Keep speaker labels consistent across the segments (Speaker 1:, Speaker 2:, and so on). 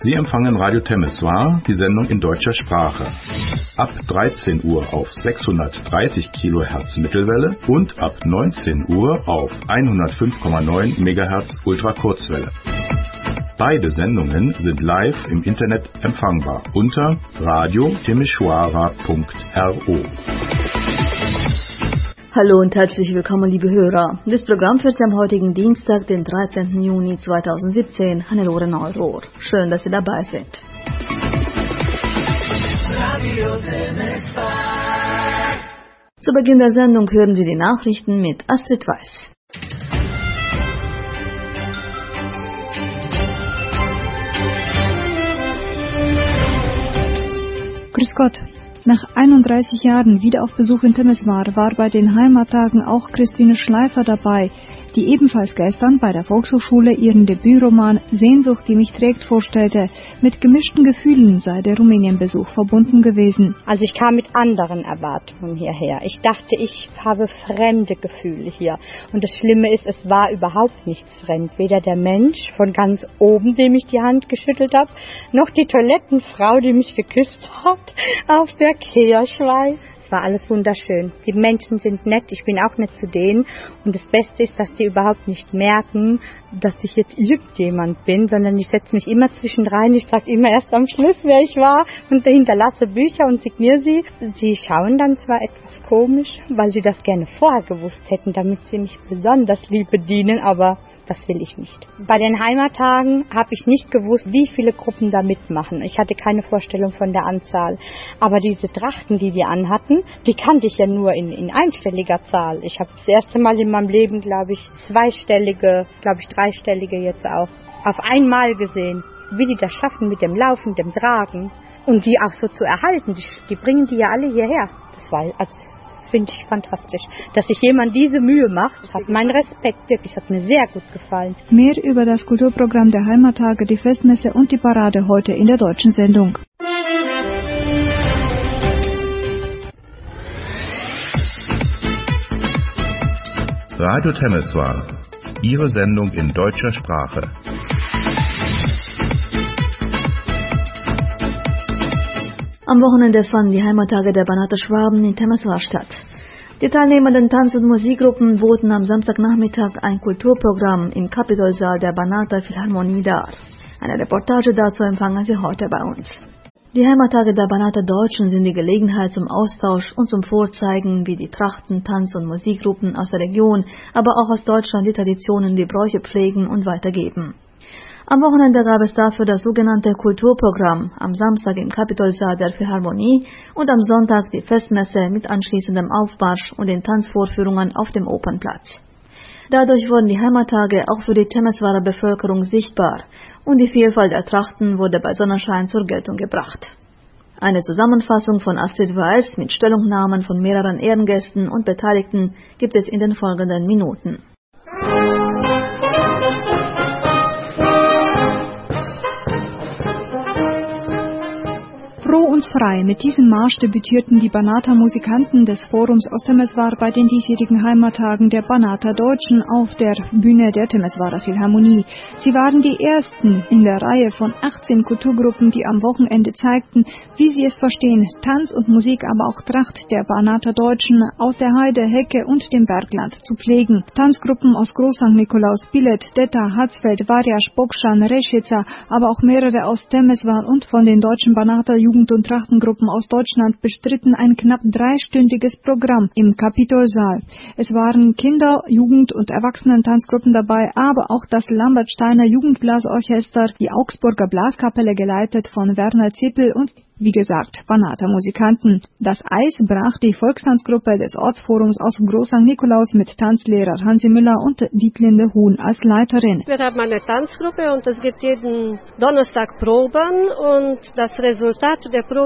Speaker 1: Sie empfangen Radio Temeswar, die Sendung in deutscher Sprache. Ab 13 Uhr auf 630 kHz Mittelwelle und ab 19 Uhr auf 105,9 MHz Ultrakurzwelle. Beide Sendungen sind live im Internet empfangbar unter radiotemeshwara.ro.
Speaker 2: Hallo und herzlich willkommen, liebe Hörer. Das Programm führt am heutigen Dienstag, den 13. Juni 2017, Hannelore Neurohr. Schön, dass Sie dabei sind. Zu Beginn der Sendung hören Sie die Nachrichten mit Astrid Weiß.
Speaker 3: Grüß Gott. Nach 31 Jahren wieder auf Besuch in Temeswar war bei den Heimattagen auch Christine Schleifer dabei, die ebenfalls gestern bei der Volkshochschule ihren Debütroman Sehnsucht, die mich trägt, vorstellte. Mit gemischten Gefühlen sei der Rumänienbesuch verbunden gewesen.
Speaker 4: Also ich kam mit anderen Erwartungen hierher. Ich dachte, ich habe fremde Gefühle hier. Und das Schlimme ist, es war überhaupt nichts fremd. Weder der Mensch von ganz oben, dem ich die Hand geschüttelt habe, noch die Toilettenfrau, die mich geküsst hat auf der Kirchweih. Es war alles wunderschön. Die Menschen sind nett, ich bin auch nett zu denen. Und das Beste ist, dass die überhaupt nicht merken, dass ich jetzt irgendjemand bin, sondern ich setze mich immer zwischendrein. Ich sage immer erst am Schluss, wer ich war und hinterlasse Bücher und signiere sie. Sie schauen dann zwar etwas komisch, weil sie das gerne vorher gewusst hätten, damit sie mich besonders lieb bedienen, aber das will ich nicht. Bei den Heimattagen habe ich nicht gewusst, wie viele Gruppen da mitmachen. Ich hatte keine Vorstellung von der Anzahl. Aber diese Trachten, die anhatten, die kannte ich ja nur in einstelliger Zahl. Ich habe das erste Mal in meinem Leben, glaube ich, dreistellige jetzt auch, auf einmal gesehen, wie die das schaffen mit dem Laufen, dem Tragen und die auch so zu erhalten. Die bringen die ja alle hierher. Das finde ich fantastisch. Dass sich jemand diese Mühe macht, hat meinen Respekt, wirklich, hat mir sehr gut gefallen.
Speaker 3: Mehr über das Kulturprogramm der Heimattage, die Festmesse und die Parade heute in der deutschen Sendung.
Speaker 1: Radio Temeswar, Ihre Sendung in deutscher Sprache.
Speaker 2: Am Wochenende fanden die Heimattage der Banater Schwaben in Temeswar statt. Die teilnehmenden Tanz- und Musikgruppen boten am Samstagnachmittag ein Kulturprogramm im Kapitolsaal der Banater Philharmonie dar. Eine Reportage dazu empfangen Sie heute bei uns. Die Heimattage der Banater Deutschen sind die Gelegenheit zum Austausch und zum Vorzeigen, wie die Trachten-, Tanz- und Musikgruppen aus der Region, aber auch aus Deutschland die Traditionen, die Bräuche pflegen und weitergeben. Am Wochenende gab es dafür das sogenannte Kulturprogramm, am Samstag im Kapitolsaal der Philharmonie und am Sonntag die Festmesse mit anschließendem Aufmarsch und den Tanzvorführungen auf dem Opernplatz. Dadurch wurden die Heimattage auch für die Temeswarer Bevölkerung sichtbar und die Vielfalt der Trachten wurde bei Sonnenschein zur Geltung gebracht. Eine Zusammenfassung von Astrid Weiß mit Stellungnahmen von mehreren Ehrengästen und Beteiligten gibt es in den folgenden Minuten.
Speaker 3: Froh und frei, mit diesem Marsch debütierten die Banater Musikanten des Forums aus Temeswar bei den diesjährigen Heimattagen der Banater Deutschen auf der Bühne der Temeswarer Philharmonie. Sie waren die ersten in der Reihe von 18 Kulturgruppen, die am Wochenende zeigten, wie sie es verstehen, Tanz und Musik, aber auch Tracht der Banater Deutschen aus der Heide, Hecke und dem Bergland zu pflegen. Tanzgruppen aus Groß St. Nikolaus, Bilet, Detta, Hatzfeld, Varjasch, Bokschan, Reschitza, aber auch mehrere aus Temeswar und von den deutschen Banater Jugend- und Trachtengruppen aus Deutschland bestritten ein knapp 3-stündiges Programm im Kapitolsaal. Es waren Kinder-, Jugend- und Erwachsenen-Tanzgruppen dabei, aber auch das Lambertsteiner Jugendblasorchester, die Augsburger Blaskapelle geleitet von Werner Zippel und wie gesagt, Banater Musikanten. Das Eis brach die Volkstanzgruppe des Ortsforums aus Groß St. Nikolaus mit Tanzlehrer Hansi Müller und Dietlinde Huhn als Leiterin.
Speaker 5: Wir haben eine Tanzgruppe und es gibt jeden Donnerstag Proben und das Resultat der Probe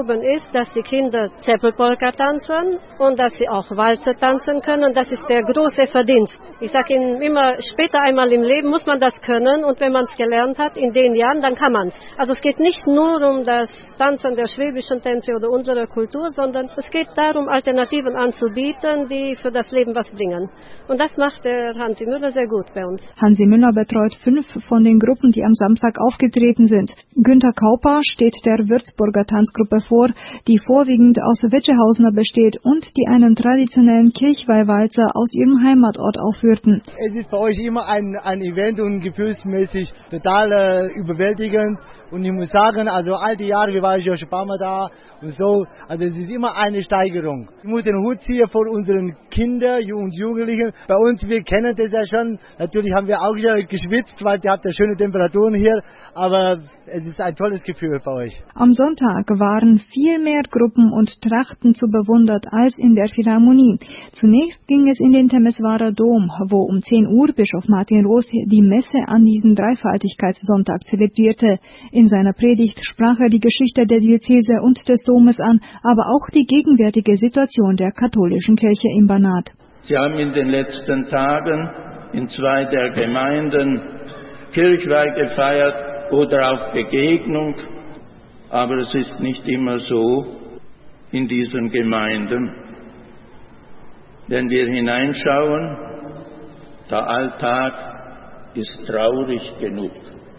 Speaker 5: oben ist, dass die Kinder Zeppelpolka tanzen und dass sie auch Walzer tanzen können. Das ist der große Verdienst. Ich sage Ihnen immer, später einmal im Leben muss man das können und wenn man es gelernt hat, in den Jahren, dann kann man es. Also es geht nicht nur um das Tanzen der schwäbischen Tänze oder unserer Kultur, sondern es geht darum, Alternativen anzubieten, die für das Leben was bringen. Und das macht der Hansi Müller sehr gut bei uns.
Speaker 3: Hansi Müller betreut 5 von den Gruppen, die am Samstag aufgetreten sind. Günter Kauper steht der Würzburger Tanzgruppe vor, die vorwiegend aus Wetschehausener besteht und die einen traditionellen Kirchweihwalzer aus ihrem Heimatort aufführten.
Speaker 6: Es ist bei euch immer ein Event und gefühlsmäßig total überwältigend. Und ich muss sagen, also all die Jahre, wir waren ja schon ein paar Mal da und so, also es ist immer eine Steigerung. Ich muss den Hut ziehen vor unseren Kindern und Jugendlichen. Bei uns, wir kennen das ja schon, natürlich haben wir auch schon geschwitzt, weil ihr habt ja schöne Temperaturen hier, aber es ist ein tolles Gefühl bei euch.
Speaker 3: Am Sonntag waren viel mehr Gruppen und Trachten zu bewundert als in der Philharmonie. Zunächst ging es in den Temeswarer Dom, wo um 10 Uhr Bischof Martin Roos die Messe an diesem Dreifaltigkeitssonntag zelebrierte. In seiner Predigt sprach er die Geschichte der Diözese und des Domes an, aber auch die gegenwärtige Situation der katholischen Kirche im Banat.
Speaker 7: Sie haben in den letzten Tagen in 2 der Gemeinden Kirchweih gefeiert oder auch Begegnung, aber es ist nicht immer so in diesen Gemeinden. Wenn wir hineinschauen, der Alltag ist traurig genug.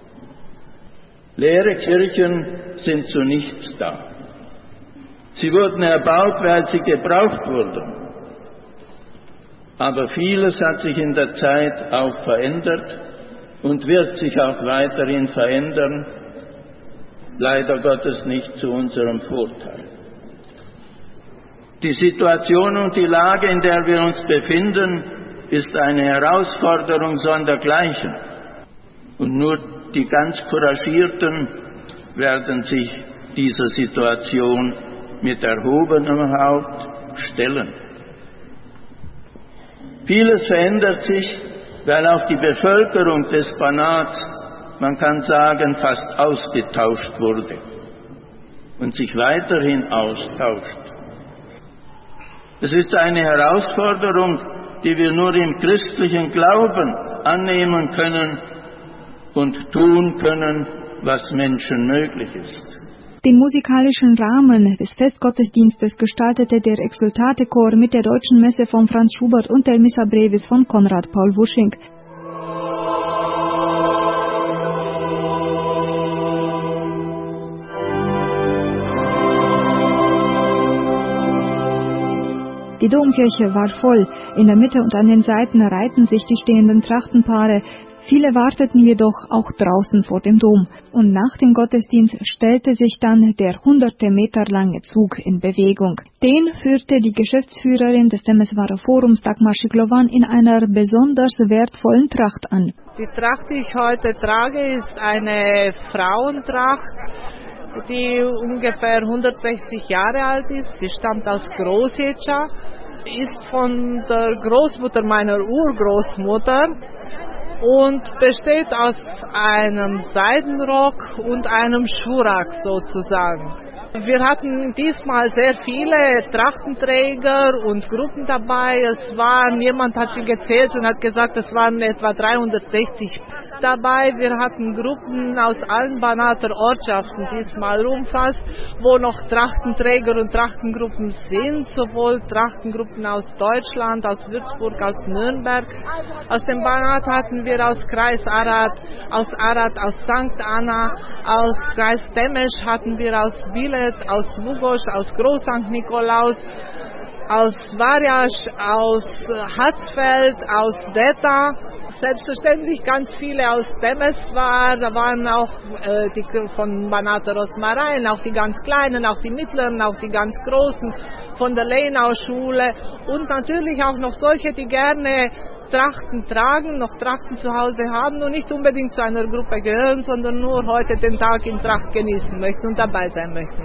Speaker 7: Leere Kirchen sind zu nichts da. Sie wurden erbaut, weil sie gebraucht wurden. Aber vieles hat sich in der Zeit auch verändert und wird sich auch weiterhin verändern, leider Gottes nicht zu unserem Vorteil. Die Situation und die Lage, in der wir uns befinden, ist eine Herausforderung sondergleichen. Und nur die ganz Couragierten werden sich dieser Situation mit erhobenem Haupt stellen. Vieles verändert sich, weil auch die Bevölkerung des Banats, man kann sagen, fast ausgetauscht wurde und sich weiterhin austauscht. Es ist eine Herausforderung, die wir nur im christlichen Glauben annehmen können und tun können, was Menschen möglich ist.
Speaker 3: Den musikalischen Rahmen des Festgottesdienstes gestaltete der Exultate-Chor mit der deutschen Messe von Franz Schubert und der Missa Brevis von Konrad Paul Wusching. Die Domkirche war voll. In der Mitte und an den Seiten reihten sich die stehenden Trachtenpaare. Viele warteten jedoch auch draußen vor dem Dom. Und nach dem Gottesdienst stellte sich dann der hunderte Meter lange Zug in Bewegung. Den führte die Geschäftsführerin des Temeswarer Forums, Dagmar Schiklovan, in einer besonders wertvollen Tracht an.
Speaker 8: Die Tracht, die ich heute trage, ist eine Frauentracht, die ungefähr 160 Jahre alt ist. Sie stammt aus Großjetscha, ist von der Großmutter meiner Urgroßmutter und besteht aus einem Seidenrock und einem Schurak sozusagen. Wir hatten diesmal sehr viele Trachtenträger und Gruppen dabei. Jemand hat sie gezählt und hat gesagt, es waren etwa 360 dabei. Wir hatten Gruppen aus allen Banater Ortschaften diesmal umfasst, wo noch Trachtenträger und Trachtengruppen sind, sowohl Trachtengruppen aus Deutschland, aus Würzburg, aus Nürnberg. Aus dem Banat hatten wir aus Kreis Arad, aus St. Anna, aus Kreis Temesch hatten wir aus Bielefeld, aus Lugosch, aus Groß St. Nikolaus, aus Varjasch, aus Hatzfeld, aus Detta. Selbstverständlich ganz viele aus Temeswar, da waren auch die von Banater Rosmarein, auch die ganz Kleinen, auch die Mittleren, auch die ganz Großen von der Leinau-Schule und natürlich auch noch solche, die gerne Trachten tragen, noch Trachten zu Hause haben und nicht unbedingt zu einer Gruppe gehören, sondern nur heute den Tag in Tracht genießen möchten und dabei sein möchten.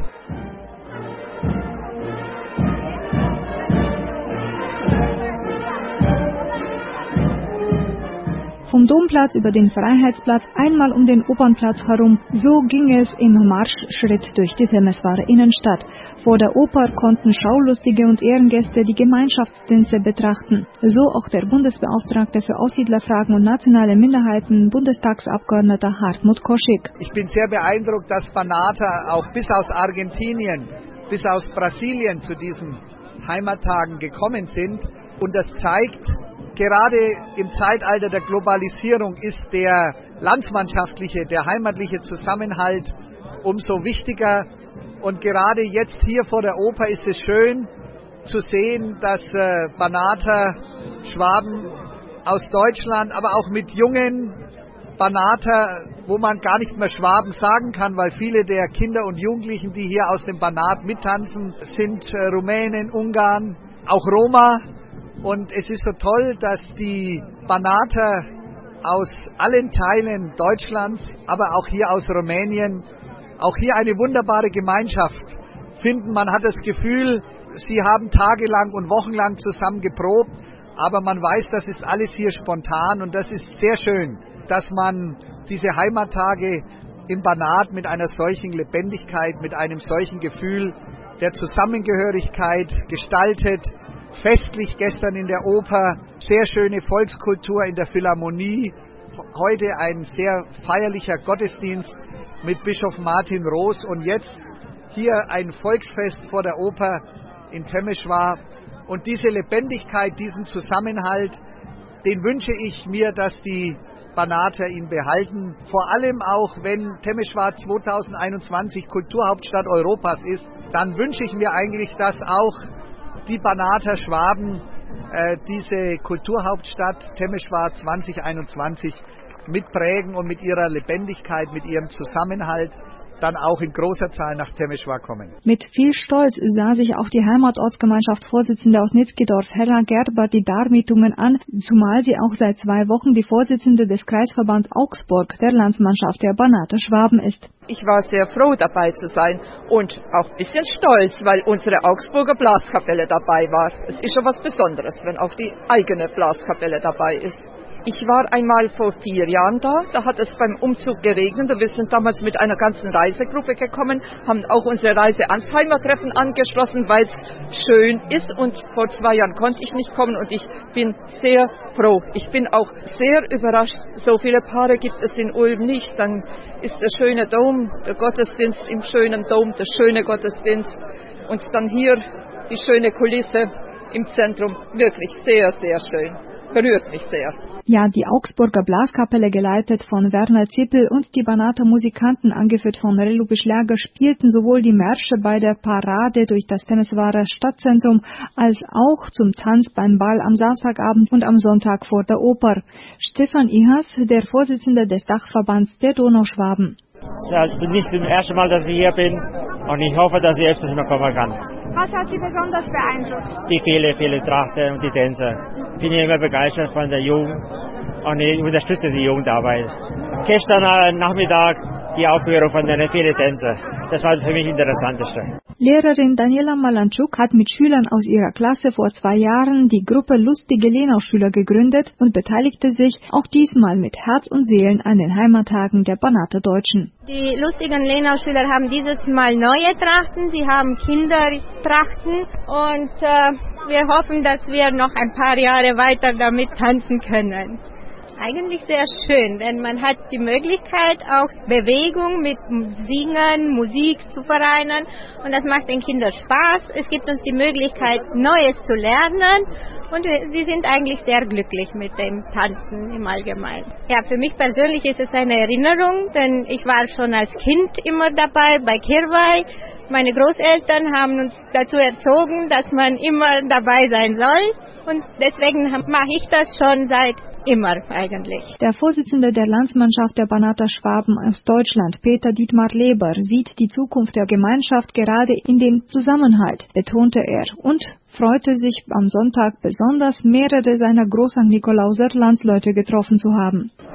Speaker 3: vom Domplatz über den Freiheitsplatz einmal um den Opernplatz herum. So ging es im Marschschritt durch die Temeswarer Innenstadt. Vor der Oper konnten Schaulustige und Ehrengäste die Gemeinschaftsdienste betrachten. So auch der Bundesbeauftragte für Aussiedlerfragen und nationale Minderheiten, Bundestagsabgeordneter Hartmut Koschik.
Speaker 9: Ich bin sehr beeindruckt, dass Banata auch bis aus Argentinien, bis aus Brasilien zu diesen Heimattagen gekommen sind. Und das zeigt, gerade im Zeitalter der Globalisierung ist der landsmannschaftliche, der heimatliche Zusammenhalt umso wichtiger. Und gerade jetzt hier vor der Oper ist es schön zu sehen, dass Banater Schwaben aus Deutschland, aber auch mit jungen Banater, wo man gar nicht mehr Schwaben sagen kann, weil viele der Kinder und Jugendlichen, die hier aus dem Banat mittanzen, sind Rumänen, Ungarn, auch Roma. Und es ist so toll, dass die Banater aus allen Teilen Deutschlands, aber auch hier aus Rumänien, auch hier eine wunderbare Gemeinschaft finden. Man hat das Gefühl, sie haben tagelang und wochenlang zusammen geprobt, aber man weiß, das ist alles hier spontan und das ist sehr schön, dass man diese Heimattage im Banat mit einer solchen Lebendigkeit, mit einem solchen Gefühl der Zusammengehörigkeit gestaltet. Festlich gestern in der Oper, sehr schöne Volkskultur in der Philharmonie. Heute ein sehr feierlicher Gottesdienst mit Bischof Martin Roos und jetzt hier ein Volksfest vor der Oper in Temeswar. Und diese Lebendigkeit, diesen Zusammenhalt, den wünsche ich mir, dass die Banater ihn behalten. Vor allem auch, wenn Temeswar 2021 Kulturhauptstadt Europas ist, dann wünsche ich mir eigentlich, dass auch die Banater Schwaben diese Kulturhauptstadt Temeswar 2021 mitprägen und mit ihrer Lebendigkeit, mit ihrem Zusammenhalt dann auch in großer Zahl nach Temeswar kommen.
Speaker 3: Mit viel Stolz sah sich auch die Heimatortsgemeinschaftsvorsitzende aus Nitzkidorf, Hella Gerber, die Darbietungen an, zumal sie auch seit 2 Wochen die Vorsitzende des Kreisverbands Augsburg, der Landsmannschaft der Banater Schwaben ist.
Speaker 10: Ich war sehr froh, dabei zu sein und auch ein bisschen stolz, weil unsere Augsburger Blaskapelle dabei war. Es ist schon was Besonderes, wenn auch die eigene Blaskapelle dabei ist. Ich war einmal vor 4 Jahren da hat es beim Umzug geregnet und wir sind damals mit einer ganzen Reisegruppe gekommen, haben auch unsere Reise ans Heimattreffen angeschlossen, weil es schön ist und vor 2 Jahren konnte ich nicht kommen und ich bin sehr froh. Ich bin auch sehr überrascht, so viele Paare gibt es in Ulm nicht, dann ist der schöne Dom, der Gottesdienst im schönen Dom, der schöne Gottesdienst und dann hier die schöne Kulisse im Zentrum, wirklich sehr, sehr schön, berührt mich sehr.
Speaker 3: Ja, die Augsburger Blaskapelle, geleitet von Werner Zippel und die Banater Musikanten, angeführt von Relu Bischlager, spielten sowohl die Märsche bei der Parade durch das Temeswarer Stadtzentrum als auch zum Tanz beim Ball am Samstagabend und am Sonntag vor der Oper. Stefan Ihas, der Vorsitzende des Dachverbands der Donauschwaben.
Speaker 11: Es ist also nicht das erste Mal, dass ich hier bin und ich hoffe, dass ich öfters noch kommen kann.
Speaker 12: Was hat Sie besonders beeindruckt?
Speaker 11: Die viele Trachten und die Tänze. Ich bin immer begeistert von der Jugend und ich unterstütze die Jugendarbeit. Gestern Nachmittag die Aufführung von den vielen Tänzen. Das war für mich das Interessanteste.
Speaker 3: Lehrerin Daniela Malanczuk hat mit Schülern aus ihrer Klasse vor 2 Jahren die Gruppe Lustige Lenau-Schüler gegründet und beteiligte sich auch diesmal mit Herz und Seelen an den Heimattagen der Banater Deutschen.
Speaker 12: Die lustigen Lenau-Schüler haben dieses Mal neue Trachten, sie haben Kindertrachten und wir hoffen, dass wir noch ein paar Jahre weiter damit tanzen können. Eigentlich sehr schön, denn man hat die Möglichkeit, auch Bewegung mit Singen, Musik zu vereinen und das macht den Kindern Spaß. Es gibt uns die Möglichkeit, Neues zu lernen und sie sind eigentlich sehr glücklich mit dem Tanzen im Allgemeinen. Ja, für mich persönlich ist es eine Erinnerung, denn ich war schon als Kind immer dabei bei Kirwai. Meine Großeltern haben uns dazu erzogen, dass man immer dabei sein soll und deswegen mache ich das schon seit immer eigentlich.
Speaker 3: Der Vorsitzende der Landsmannschaft der Banater Schwaben aus Deutschland, Peter Dietmar Leber, sieht die Zukunft der Gemeinschaft gerade in dem Zusammenhalt, betonte er, und freute sich am Sonntag besonders, mehrere seiner Groß-Sankt Nikolauser Landsleute getroffen zu haben.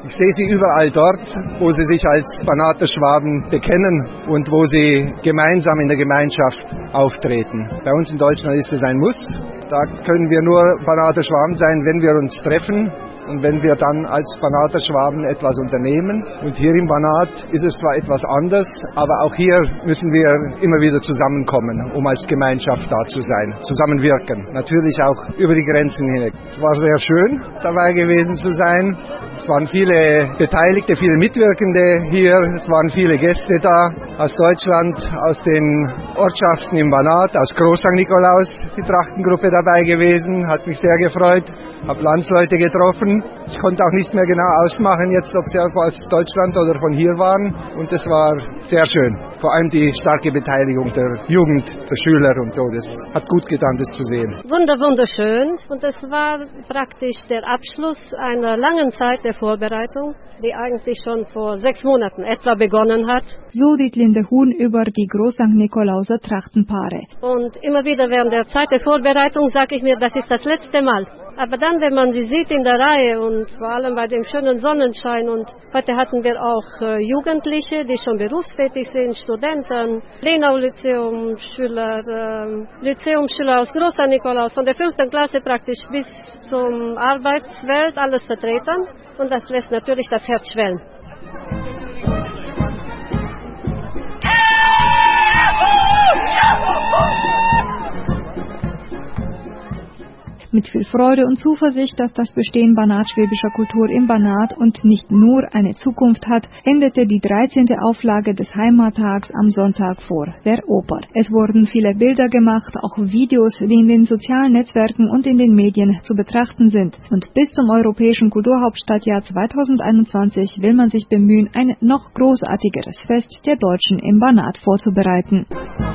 Speaker 13: Ich sehe sie überall dort, wo sie sich als Banater Schwaben bekennen und wo sie gemeinsam in der Gemeinschaft auftreten. Bei uns in Deutschland ist es ein Muss. Da können wir nur Banater Schwaben sein, wenn wir uns treffen und wenn wir dann als Banater Schwaben etwas unternehmen. Und hier im Banat ist es zwar etwas anders, aber auch hier müssen wir immer wieder zusammenkommen, um als Gemeinschaft da zu sein, zusammenwirken. Natürlich auch über die Grenzen hinweg. Es war sehr schön, dabei gewesen zu sein. Es waren viele Beteiligte, viele Mitwirkende hier. Es waren viele Gäste da aus Deutschland, aus den Ortschaften im Banat, aus Groß St. Nikolaus, die Trachtengruppe dabei gewesen. Hat mich sehr gefreut. Habe Landsleute getroffen. Ich konnte auch nicht mehr genau ausmachen, jetzt, ob sie aus Deutschland oder von hier waren. Und es war sehr schön. Vor allem die starke Beteiligung der Jugend, der Schüler und so. Das hat gut getan, das zu sehen.
Speaker 5: Wunderschön. Und es war praktisch der Abschluss einer langen Zeit der Vorbereitung, die eigentlich schon vor 6 Monaten etwa begonnen hat.
Speaker 3: So Dietlinde Huhn über die Groß St. Nikolauser Trachtenpaare.
Speaker 5: Und immer wieder während der Zeit der Vorbereitung sage ich mir, das ist das letzte Mal. Aber dann, wenn man sie sieht in der Reihe und vor allem bei dem schönen Sonnenschein, und heute hatten wir auch Jugendliche, die schon berufstätig sind, Studenten, Lenau-Lyzeum-Schüler, Lyzeumschüler aus Groß St. Nikolaus, von der 5. Klasse praktisch bis zum Arbeitswelt, alles vertreten. Und das lässt natürlich das Herz schwellen.
Speaker 3: Mit viel Freude und Zuversicht, dass das Bestehen banatschwäbischer Kultur im Banat und nicht nur eine Zukunft hat, endete die 13. Auflage des Heimattags am Sonntag vor der Oper. Es wurden viele Bilder gemacht, auch Videos, die in den sozialen Netzwerken und in den Medien zu betrachten sind. Und bis zum Europäischen Kulturhauptstadtjahr 2021 will man sich bemühen, ein noch großartigeres Fest der Deutschen im Banat vorzubereiten.